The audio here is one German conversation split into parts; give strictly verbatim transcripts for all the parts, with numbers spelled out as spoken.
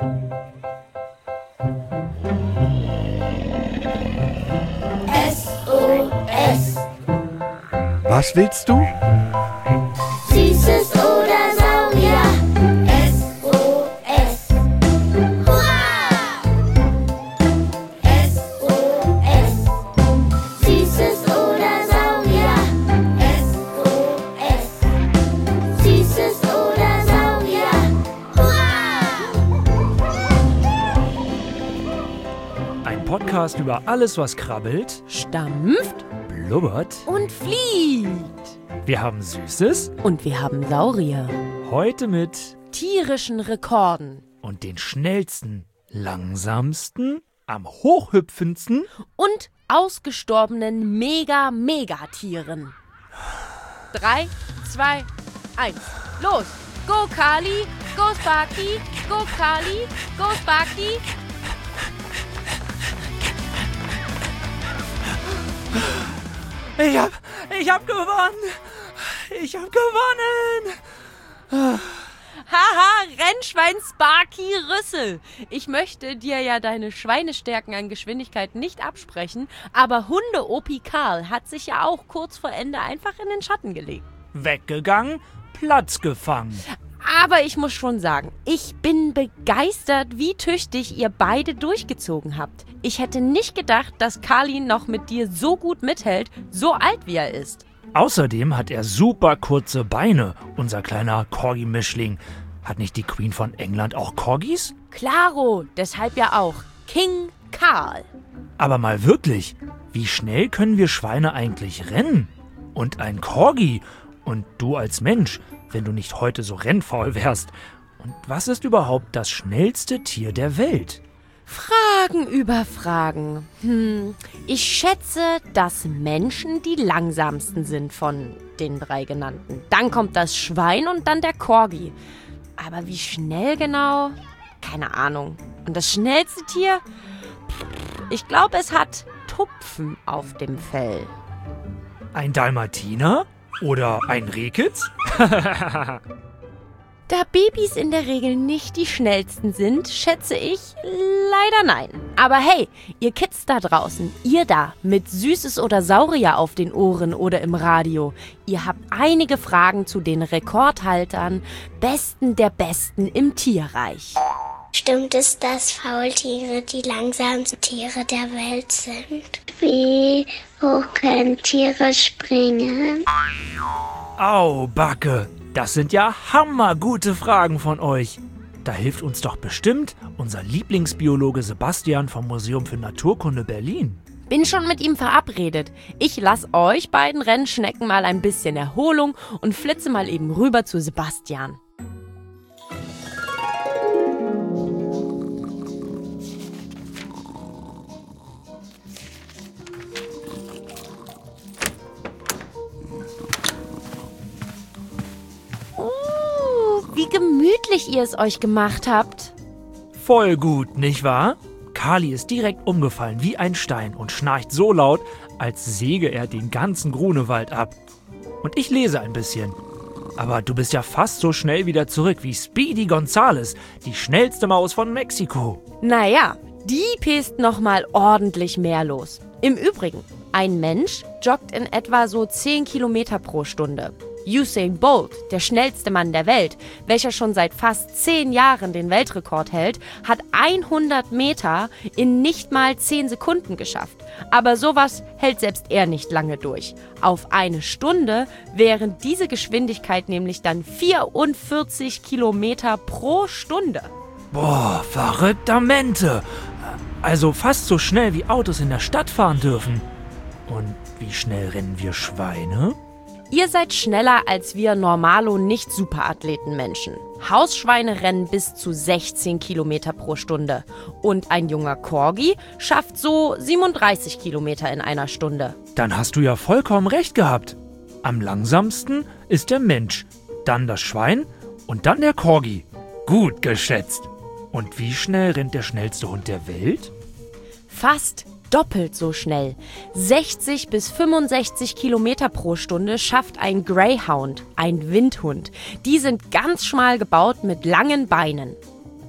S O S. Was willst du? Süßes oder Saurier. S O S. Hurra! S O S. Süßes oder Saurier. S O S. Süßes oder Saurier. Hurra! Ein Podcast über alles, was krabbelt, Stampft blubbert. und fliegt. Wir haben Süßes Und wir haben Saurier. heute mit Tierischen Rekorden. und den schnellsten, langsamsten, am hochhüpfendsten. Und ausgestorbenen Mega-Megatieren. Drei, zwei, eins. Los! Go, Kali! Go, Sparky! Go, Kali! Go, Sparky! Ich hab, ich hab gewonnen! Ich hab gewonnen! Haha, Rennschwein Sparky Rüssel. Ich möchte dir ja deine Schweinestärken an Geschwindigkeit nicht absprechen, aber Hunde-Opi Karl hat sich ja auch kurz vor Ende einfach in den Schatten gelegt. Weggegangen, Platz gefangen. Aber ich muss schon sagen, ich bin begeistert, wie tüchtig ihr beide durchgezogen habt. Ich hätte nicht gedacht, dass Kali noch mit dir so gut mithält, so alt wie er ist. Außerdem hat er super kurze Beine, unser kleiner Corgi-Mischling. Hat nicht die Queen von England auch Corgis? Klaro, deshalb ja auch King Karl. Aber mal wirklich, wie schnell können wir Schweine eigentlich rennen? Und ein Corgi? Und du als Mensch, wenn du nicht heute so rennfaul wärst. Und was ist überhaupt das schnellste Tier der Welt? Fragen über Fragen. Hm, ich schätze, dass Menschen die langsamsten sind von den drei genannten. Dann kommt das Schwein und dann der Corgi. Aber wie schnell genau? Keine Ahnung. Und das schnellste Tier? Ich glaube, es hat Tupfen auf dem Fell. Ein Dalmatiner? Oder ein Rehkitz? Da Babys in der Regel nicht die schnellsten sind, schätze ich leider nein. Aber hey, ihr Kids da draußen, ihr da mit Süßes oder Saurier auf den Ohren oder im Radio, ihr habt einige Fragen zu den Rekordhaltern, Besten der Besten im Tierreich. Stimmt es, dass Faultiere die langsamsten Tiere der Welt sind? Wie hoch können Tiere springen? Au, Backe, das sind ja hammergute Fragen von euch. Da hilft uns doch bestimmt unser Lieblingsbiologe Sebastian vom Museum für Naturkunde Berlin. Bin schon mit ihm verabredet. Ich lasse euch beiden Rennschnecken mal ein bisschen Erholung und flitze mal eben rüber zu Sebastian. Wie gemütlich ihr es euch gemacht habt. Voll gut, nicht wahr? Kali ist direkt umgefallen wie ein Stein und schnarcht so laut, als säge er den ganzen Grunewald ab. Und ich lese ein bisschen. Aber du bist ja fast so schnell wieder zurück wie Speedy Gonzales, die schnellste Maus von Mexiko. Naja, die pest noch mal ordentlich mehr los. Im Übrigen, ein Mensch joggt in etwa so zehn Kilometer pro Stunde. Usain Bolt, der schnellste Mann der Welt, welcher schon seit fast zehn Jahren den Weltrekord hält, hat hundert Meter in nicht mal zehn Sekunden geschafft. Aber sowas hält selbst er nicht lange durch. Auf eine Stunde wären diese Geschwindigkeit nämlich dann vierundvierzig Kilometer pro Stunde. Boah, verrückter Mente. Also fast so schnell wie Autos in der Stadt fahren dürfen. Und wie schnell rennen wir Schweine? Ihr seid schneller als wir normalo Nicht-Superathleten-Menschen. Hausschweine rennen bis zu sechzehn Kilometer pro Stunde. Und ein junger Corgi schafft so siebenunddreißig Kilometer in einer Stunde. Dann hast du ja vollkommen recht gehabt. Am langsamsten ist der Mensch, dann das Schwein und dann der Corgi. Gut geschätzt. Und wie schnell rennt der schnellste Hund der Welt? Fast doppelt so schnell. sechzig bis fünfundsechzig Kilometer pro Stunde schafft ein Greyhound, ein Windhund. Die sind ganz schmal gebaut mit langen Beinen.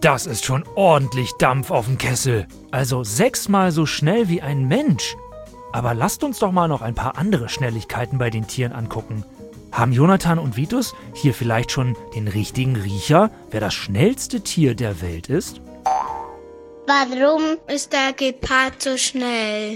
Das ist schon ordentlich Dampf auf dem Kessel. Also sechsmal so schnell wie ein Mensch. Aber lasst uns doch mal noch ein paar andere Schnelligkeiten bei den Tieren angucken. Haben Jonathan und Vitus hier vielleicht schon den richtigen Riecher, wer das schnellste Tier der Welt ist? Warum ist der Gepard so schnell?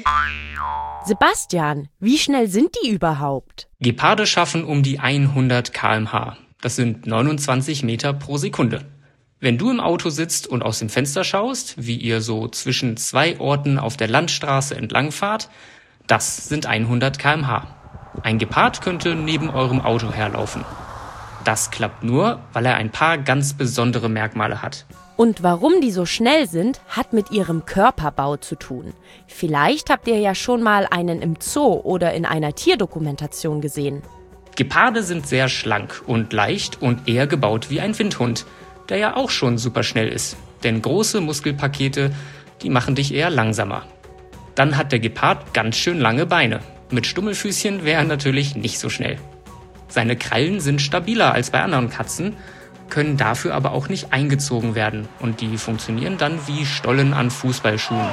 Sebastian, wie schnell sind die überhaupt? Geparde schaffen um die hundert Kilometer pro Stunde. Das sind neunundzwanzig Meter pro Sekunde. Wenn du im Auto sitzt und aus dem Fenster schaust, wie ihr so zwischen zwei Orten auf der Landstraße entlangfahrt, das sind hundert Kilometer pro Stunde. Ein Gepard könnte neben eurem Auto herlaufen. Das klappt nur, weil er ein paar ganz besondere Merkmale hat. Und warum die so schnell sind, hat mit ihrem Körperbau zu tun. Vielleicht habt ihr ja schon mal einen im Zoo oder in einer Tierdokumentation gesehen. Geparde sind sehr schlank und leicht und eher gebaut wie ein Windhund, der ja auch schon super schnell ist. Denn große Muskelpakete, die machen dich eher langsamer. Dann hat der Gepard ganz schön lange Beine. Mit Stummelfüßchen wäre er natürlich nicht so schnell. Seine Krallen sind stabiler als bei anderen Katzen, können dafür aber auch nicht eingezogen werden. Und die funktionieren dann wie Stollen an Fußballschuhen.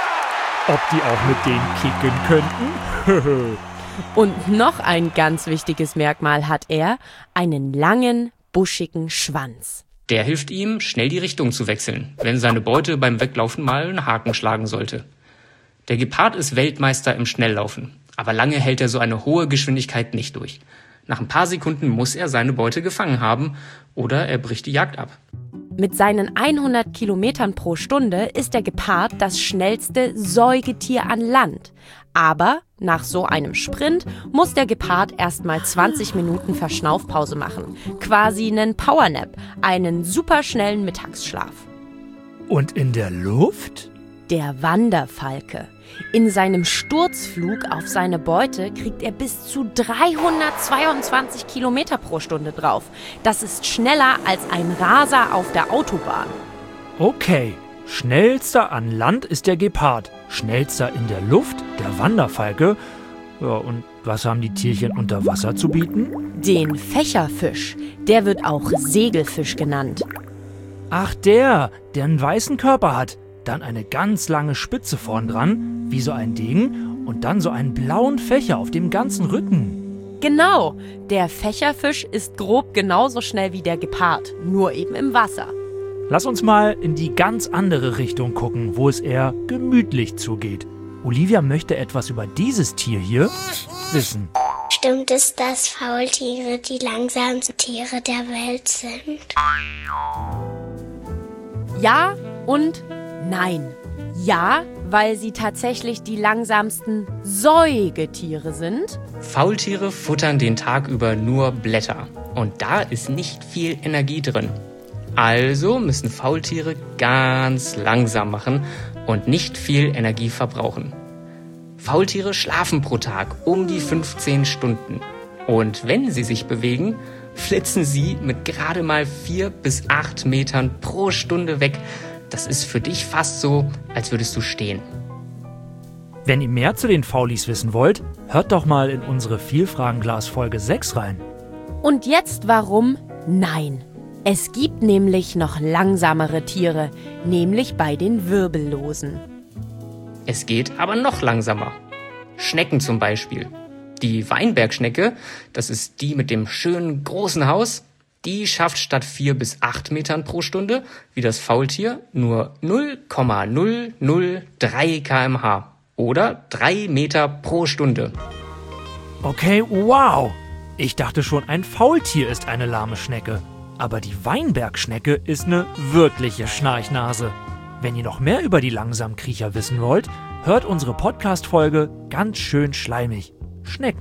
Ob die auch mit denen kicken könnten? Und noch ein ganz wichtiges Merkmal hat er, einen langen, buschigen Schwanz. Der hilft ihm, schnell die Richtung zu wechseln, wenn seine Beute beim Weglaufen mal einen Haken schlagen sollte. Der Gepard ist Weltmeister im Schnelllaufen, aber lange hält er so eine hohe Geschwindigkeit nicht durch. Nach ein paar Sekunden muss er seine Beute gefangen haben oder er bricht die Jagd ab. Mit seinen hundert Kilometern pro Stunde ist der Gepard das schnellste Säugetier an Land. Aber nach so einem Sprint muss der Gepard erstmal zwanzig Minuten Verschnaufpause machen. Quasi einen Powernap, einen superschnellen Mittagsschlaf. Und in der Luft? Der Wanderfalke. In seinem Sturzflug auf seine Beute kriegt er bis zu dreihundertzweiundzwanzig Kilometer pro Stunde drauf. Das ist schneller als ein Raser auf der Autobahn. Okay, schnellster an Land ist der Gepard, schnellster in der Luft der Wanderfalke. Ja, und was haben die Tierchen unter Wasser zu bieten? Den Fächerfisch, der wird auch Segelfisch genannt. Ach der, der einen weißen Körper hat. Dann eine ganz lange Spitze vorn dran, wie so ein Ding, und dann so einen blauen Fächer auf dem ganzen Rücken. Genau, der Fächerfisch ist grob genauso schnell wie der Gepard, nur eben im Wasser. Lass uns mal in die ganz andere Richtung gucken, wo es eher gemütlich zugeht. Olivia möchte etwas über dieses Tier hier wissen. Stimmt es, dass Faultiere die langsamsten Tiere der Welt sind? Ja und nein. Ja, weil sie tatsächlich die langsamsten Säugetiere sind. Faultiere futtern den Tag über nur Blätter. Und da ist nicht viel Energie drin. Also müssen Faultiere ganz langsam machen und nicht viel Energie verbrauchen. Faultiere schlafen pro Tag um die fünfzehn Stunden. Und wenn sie sich bewegen, flitzen sie mit gerade mal vier bis acht Metern pro Stunde weg. Das ist für dich fast so, als würdest du stehen. Wenn ihr mehr zu den Faulis wissen wollt, hört doch mal in unsere Vielfragenglas Folge sechs rein. Und jetzt warum nein? Es gibt nämlich noch langsamere Tiere, nämlich bei den Wirbellosen. Es geht aber noch langsamer. Schnecken zum Beispiel. Die Weinbergschnecke, das ist die mit dem schönen großen Haus, die schafft statt vier bis acht Metern pro Stunde, wie das Faultier, nur null Komma null null drei Kilometer pro Stunde oder drei Meter pro Stunde. Okay, wow! Ich dachte schon, ein Faultier ist eine lahme Schnecke. Aber die Weinbergschnecke ist eine wirkliche Schnarchnase. Wenn ihr noch mehr über die Langsamkriecher wissen wollt, hört unsere Podcast-Folge ganz schön schleimig. Schnecken.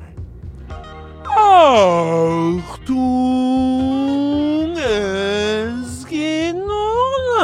Achtung, es geht noch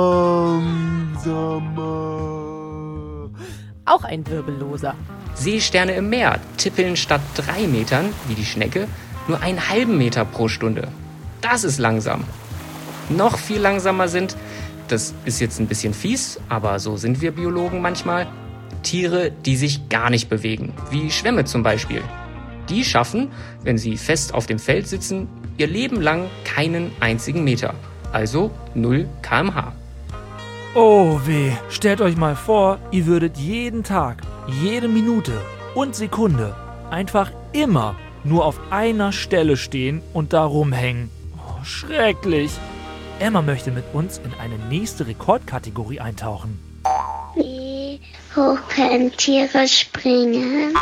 langsamer. Auch ein Wirbelloser. Seesterne im Meer tippeln statt drei Metern, wie die Schnecke, nur einen halben Meter pro Stunde. Das ist langsam. Noch viel langsamer sind, das ist jetzt ein bisschen fies, aber so sind wir Biologen manchmal, Tiere, die sich gar nicht bewegen, wie Schwämme zum Beispiel. Die schaffen, wenn sie fest auf dem Feld sitzen, ihr Leben lang keinen einzigen Meter. also null Kilometer pro Stunde. Oh weh, stellt euch mal vor, ihr würdet jeden Tag, jede Minute und Sekunde einfach immer nur auf einer Stelle stehen und da rumhängen. Oh, schrecklich. Emma möchte mit uns in eine nächste Rekordkategorie eintauchen. Wie hoch können Tiere springen?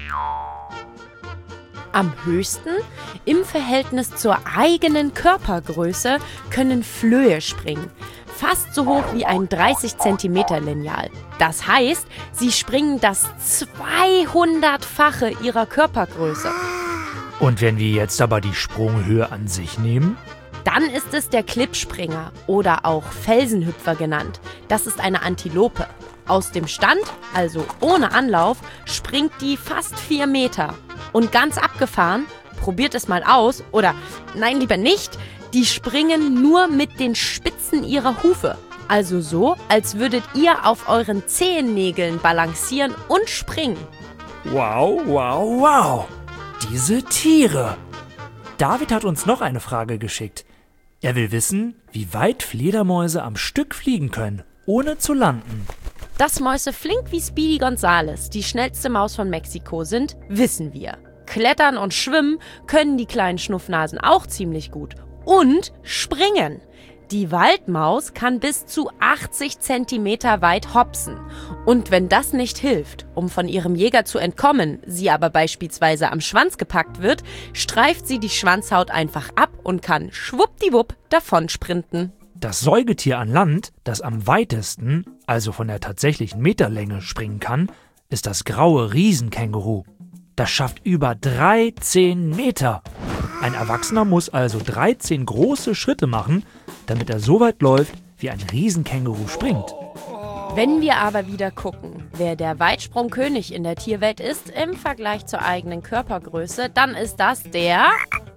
Am höchsten, im Verhältnis zur eigenen Körpergröße, können Flöhe springen. Fast so hoch wie ein dreißig Zentimeter Lineal. Das heißt, sie springen das zweihundertfache ihrer Körpergröße. Und wenn wir jetzt aber die Sprunghöhe an sich nehmen? Dann ist es der Klippspringer oder auch Felsenhüpfer genannt. Das ist eine Antilope. Aus dem Stand, also ohne Anlauf, springt die fast vier Meter. Und ganz abgefahren, probiert es mal aus, oder nein, lieber nicht, die springen nur mit den Spitzen ihrer Hufe. Also so, als würdet ihr auf euren Zehennägeln balancieren und springen. Wow, wow, wow. Diese Tiere. David hat uns noch eine Frage geschickt. Er will wissen, wie weit Fledermäuse am Stück fliegen können, ohne zu landen. Dass Mäuse flink wie Speedy Gonzales, die schnellste Maus von Mexiko, sind, wissen wir. Klettern und schwimmen können die kleinen Schnuffnasen auch ziemlich gut. Und springen. Die Waldmaus kann bis zu achtzig Zentimeter weit hopsen. Und wenn das nicht hilft, um von ihrem Jäger zu entkommen, sie aber beispielsweise am Schwanz gepackt wird, streift sie die Schwanzhaut einfach ab und kann schwuppdiwupp davon sprinten. Das Säugetier an Land, das am weitesten, also von der tatsächlichen Meterlänge, springen kann, ist das graue Riesenkänguru. Das schafft über dreizehn Meter. Ein Erwachsener muss also dreizehn große Schritte machen, damit er so weit läuft, wie ein Riesenkänguru springt. Wenn wir aber wieder gucken, wer der Weitsprungkönig in der Tierwelt ist im Vergleich zur eigenen Körpergröße, dann ist das der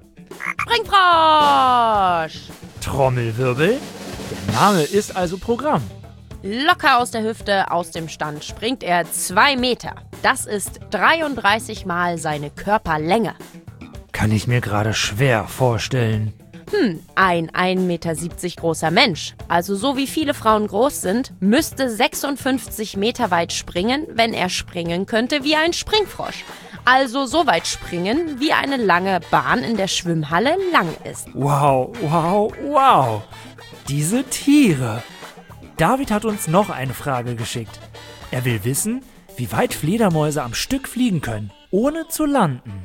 Springfrosch. Trommelwirbel. Der Name ist also Programm. Locker aus der Hüfte, aus dem Stand springt er zwei Meter. Das ist dreiunddreißig Mal seine Körperlänge. Kann ich mir gerade schwer vorstellen. Hm, ein ein Meter siebzig großer Mensch, also so wie viele Frauen groß sind, müsste sechsundfünfzig Meter weit springen, wenn er springen könnte wie ein Springfrosch. Also so weit springen, wie eine lange Bahn in der Schwimmhalle lang ist. Wow, wow, wow. Diese Tiere. David hat uns noch eine Frage geschickt. Er will wissen, wie weit Fledermäuse am Stück fliegen können, ohne zu landen.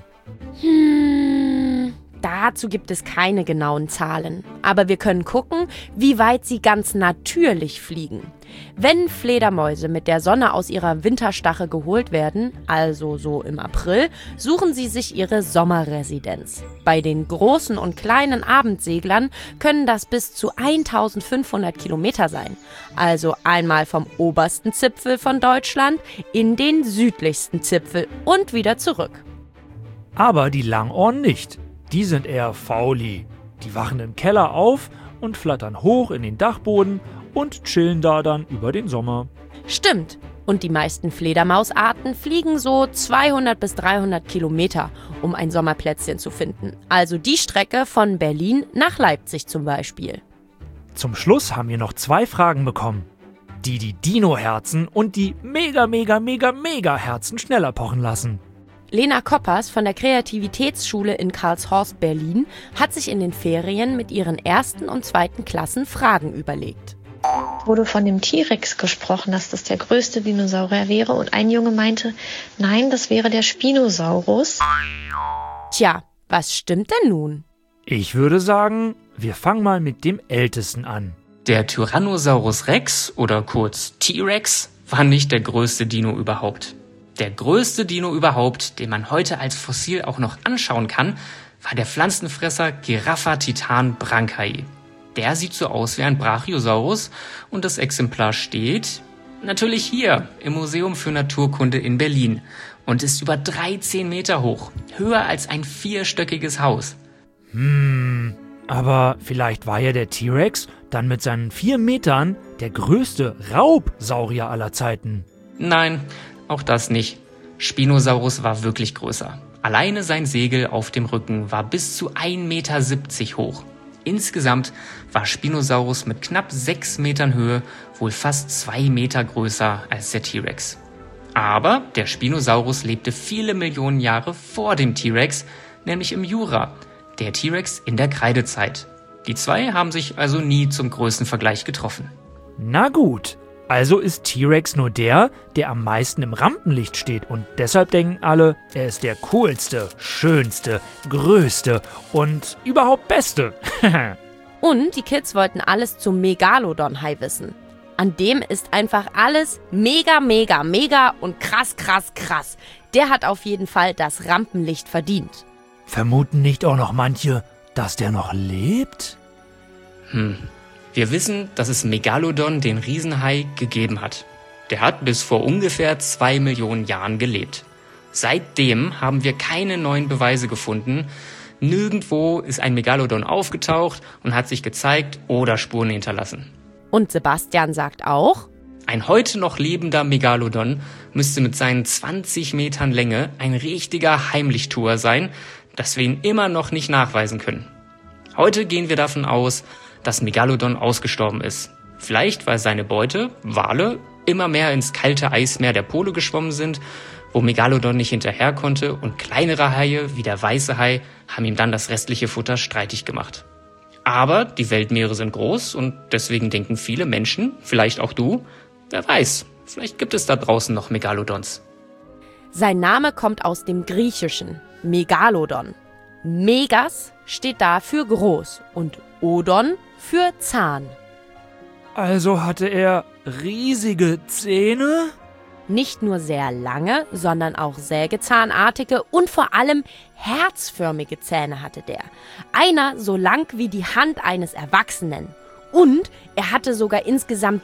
Hm, dazu gibt es keine genauen Zahlen. Aber wir können gucken, wie weit sie ganz natürlich fliegen. Wenn Fledermäuse mit der Sonne aus ihrer Winterstache geholt werden, also so im April, suchen sie sich ihre Sommerresidenz. Bei den großen und kleinen Abendseglern können das bis zu eintausendfünfhundert Kilometer sein. Also einmal vom obersten Zipfel von Deutschland in den südlichsten Zipfel und wieder zurück. Aber die Langohren nicht. Die sind eher fauli. Die wachen im Keller auf und flattern hoch in den Dachboden und chillen da dann über den Sommer. Stimmt. Und die meisten Fledermausarten fliegen so zweihundert bis dreihundert Kilometer, um ein Sommerplätzchen zu finden. Also die Strecke von Berlin nach Leipzig zum Beispiel. Zum Schluss haben wir noch zwei Fragen bekommen, die die Dino-Herzen und die mega, mega, mega, mega Herzen schneller pochen lassen. Lena Koppers von der Kreativitätsschule in Karlshorst, Berlin, hat sich in den Ferien mit ihren ersten und zweiten Klassen Fragen überlegt. Wurde von dem T-Rex gesprochen, dass das der größte Dinosaurier wäre. Und ein Junge meinte, nein, das wäre der Spinosaurus. Tja, was stimmt denn nun? Ich würde sagen, wir fangen mal mit dem Ältesten an. Der Tyrannosaurus Rex oder kurz T-Rex war nicht der größte Dino überhaupt. Der größte Dino überhaupt, den man heute als Fossil auch noch anschauen kann, war der Pflanzenfresser Giraffa titan brancae. Der sieht so aus wie ein Brachiosaurus und das Exemplar steht natürlich hier im Museum für Naturkunde in Berlin und ist über dreizehn Meter hoch, höher als ein vierstöckiges Haus. Hm, aber vielleicht war ja der T-Rex dann mit seinen vier Metern der größte Raubsaurier aller Zeiten. Nein, auch das nicht. Spinosaurus war wirklich größer. Alleine sein Segel auf dem Rücken war bis zu ein Meter siebzig hoch. Insgesamt war Spinosaurus mit knapp sechs Metern Höhe wohl fast zwei Meter größer als der T-Rex. Aber der Spinosaurus lebte viele Millionen Jahre vor dem T-Rex, nämlich im Jura, der T-Rex in der Kreidezeit. Die zwei haben sich also nie zum Größenvergleich getroffen. Na gut, also ist T-Rex nur der, der am meisten im Rampenlicht steht und deshalb denken alle, er ist der coolste, schönste, größte und überhaupt beste. Und die Kids wollten alles zum Megalodon-Hai wissen. An dem ist einfach alles mega, mega, mega und krass, krass, krass. Der hat auf jeden Fall das Rampenlicht verdient. Vermuten nicht auch noch manche, dass der noch lebt? Hm. Wir wissen, dass es Megalodon, den Riesenhai, gegeben hat. Der hat bis vor ungefähr zwei Millionen Jahren gelebt. Seitdem haben wir keine neuen Beweise gefunden. Nirgendwo ist ein Megalodon aufgetaucht und hat sich gezeigt oder Spuren hinterlassen. Und Sebastian sagt auch, ein heute noch lebender Megalodon müsste mit seinen zwanzig Metern Länge ein richtiger Heimlichtuer sein, dass wir ihn immer noch nicht nachweisen können. Heute gehen wir davon aus, dass Megalodon ausgestorben ist. Vielleicht, weil seine Beute, Wale, immer mehr ins kalte Eismeer der Pole geschwommen sind, wo Megalodon nicht hinterher konnte und kleinere Haie wie der weiße Hai haben ihm dann das restliche Futter streitig gemacht. Aber die Weltmeere sind groß und deswegen denken viele Menschen, vielleicht auch du, wer weiß, vielleicht gibt es da draußen noch Megalodons. sein Name kommt aus dem Griechischen, Megalodon. Megas steht da für groß und Odon für Zahn. Also hatte er riesige Zähne? Nicht nur sehr lange, sondern auch sägezahnartige und vor allem herzförmige Zähne hatte der. Einer so lang wie die Hand eines Erwachsenen. Und er hatte sogar insgesamt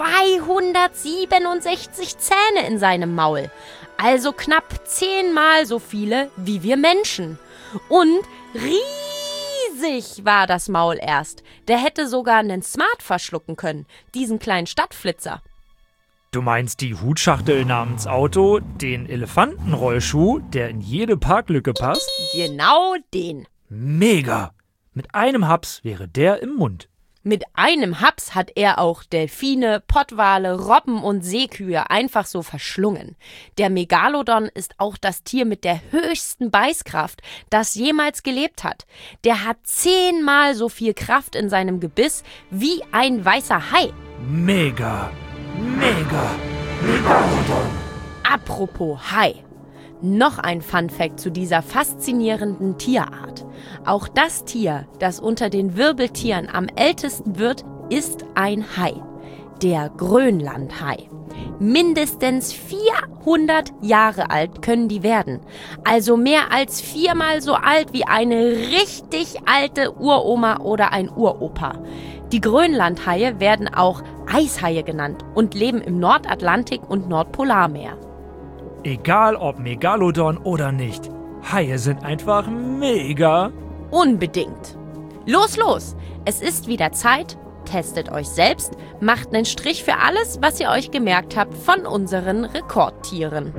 zweihundertsiebenundsechzig Zähne in seinem Maul. Also knapp zehnmal so viele wie wir Menschen. Und riesig war das Maul erst. Der hätte sogar einen Smart verschlucken können, diesen kleinen Stadtflitzer. Du meinst die Hutschachtel namens Auto, den Elefantenrollschuh, der in jede Parklücke passt? Genau den. Mega! Mit einem Haps wäre der im Mund. Mit einem Haps hat er auch Delfine, Pottwale, Robben und Seekühe einfach so verschlungen. Der Megalodon ist auch das Tier mit der höchsten Beißkraft, das jemals gelebt hat. Der hat zehnmal so viel Kraft in seinem Gebiss wie ein weißer Hai. Mega! Mega! Megalodon! Apropos Hai. Noch ein Funfact zu dieser faszinierenden Tierart. Auch das Tier, das unter den Wirbeltieren am ältesten wird, ist ein Hai. Der Grönlandhai. Mindestens vierhundert Jahre alt können die werden. Also mehr als viermal so alt wie eine richtig alte Uroma oder ein Uropa. Die Grönlandhaie werden auch Eishaie genannt und leben im Nordatlantik und Nordpolarmeer. Egal ob Megalodon oder nicht, Haie sind einfach mega. Unbedingt. Los, los! Es ist wieder Zeit. Testet euch selbst, macht einen Strich für alles, was ihr euch gemerkt habt von unseren Rekordtieren.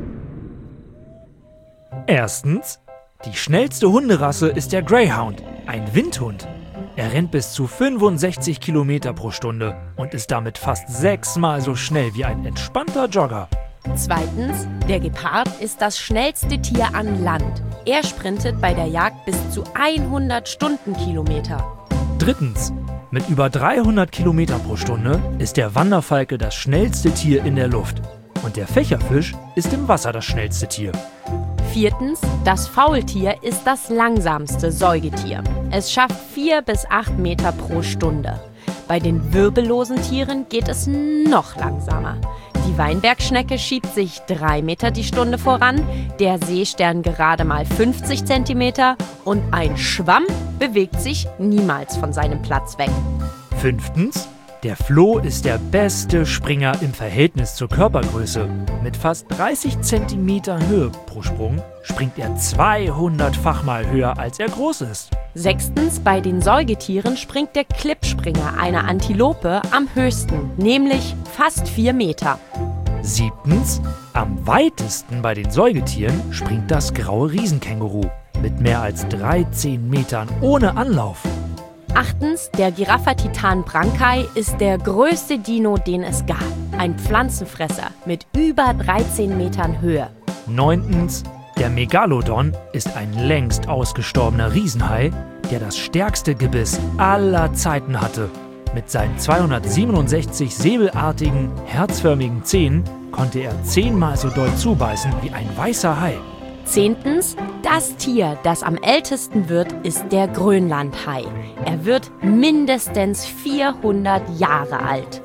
Erstens, die schnellste Hunderasse ist der Greyhound, ein Windhund. Er rennt bis zu fünfundsechzig Kilometer pro Stunde und ist damit fast sechsmal so schnell wie ein entspannter Jogger. Zweitens, der Gepard ist das schnellste Tier an Land. Er sprintet bei der Jagd bis zu hundert Stundenkilometer. Drittens, mit über dreihundert Kilometer pro Stunde ist der Wanderfalke das schnellste Tier in der Luft. Und der Fächerfisch ist im Wasser das schnellste Tier. Viertens, das Faultier ist das langsamste Säugetier. Es schafft vier bis acht Meter pro Stunde. Bei den wirbellosen Tieren geht es noch langsamer. Die Weinbergschnecke schiebt sich drei Meter die Stunde voran, der Seestern gerade mal fünfzig Zentimeter und ein Schwamm bewegt sich niemals von seinem Platz weg. Fünftens, der Floh ist der beste Springer im Verhältnis zur Körpergröße. Mit fast dreißig Zentimeter Höhe pro Sprung springt er zweihundertfach mal höher, als er groß ist. Sechstens, bei den Säugetieren springt der Klippspringer einer Antilope am höchsten, nämlich fast vier Meter. Siebtens, am weitesten bei den Säugetieren springt das graue Riesenkänguru mit mehr als dreizehn Metern ohne Anlauf. Achtens, der Giraffa-Titan Brankai ist der größte Dino, den es gab. Ein Pflanzenfresser mit über dreizehn Metern Höhe. Neuntens, der Megalodon ist ein längst ausgestorbener Riesenhai, der das stärkste Gebiss aller Zeiten hatte. Mit seinen zweihundertsiebenundsechzig säbelartigen, herzförmigen Zähnen konnte er zehnmal so doll zubeißen wie ein weißer Hai. Zehntens, das Tier, das am ältesten wird, ist der Grönlandhai. Er wird mindestens vierhundert Jahre alt.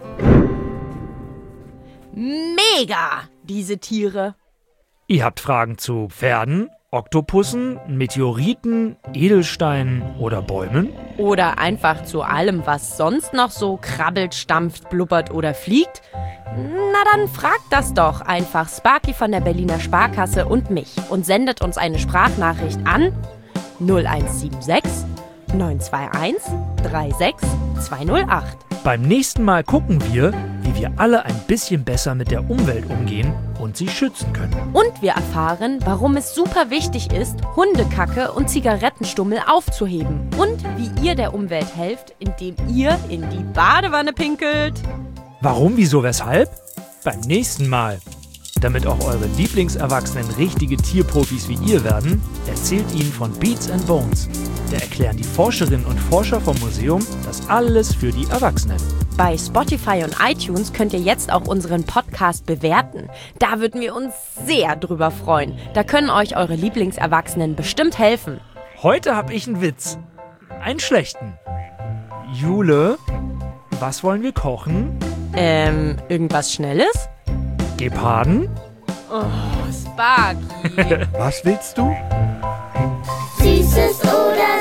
Mega, diese Tiere. Ihr habt Fragen zu Pferden, Oktopussen, Meteoriten, Edelsteinen oder Bäumen? Oder einfach zu allem, was sonst noch so krabbelt, stampft, blubbert oder fliegt? Na dann fragt das doch einfach Sparky von der Berliner Sparkasse und mich und sendet uns eine Sprachnachricht an null eins sieben sechs neun zwei eins drei sechs zwei null acht. Beim nächsten Mal gucken wir, wie wir alle ein bisschen besser mit der Umwelt umgehen und sie schützen können. Und wir erfahren, warum es super wichtig ist, Hundekacke und Zigarettenstummel aufzuheben. Und wie ihr der Umwelt helft, indem ihr in die Badewanne pinkelt. Warum, wieso, weshalb? Beim nächsten Mal. Damit auch eure Lieblingserwachsenen richtige Tierprofis wie ihr werden, erzählt ihnen von Beats and Bones. Da erklären die Forscherinnen und Forscher vom Museum das alles für die Erwachsenen. Bei Spotify und iTunes könnt ihr jetzt auch unseren Podcast bewerten. Da würden wir uns sehr drüber freuen. Da können euch eure Lieblingserwachsenen bestimmt helfen. Heute habe ich einen Witz. Einen schlechten. Jule, was wollen wir kochen? Ähm, irgendwas Schnelles? Geparden? Oh, Sparky. Was willst du? Süßes oder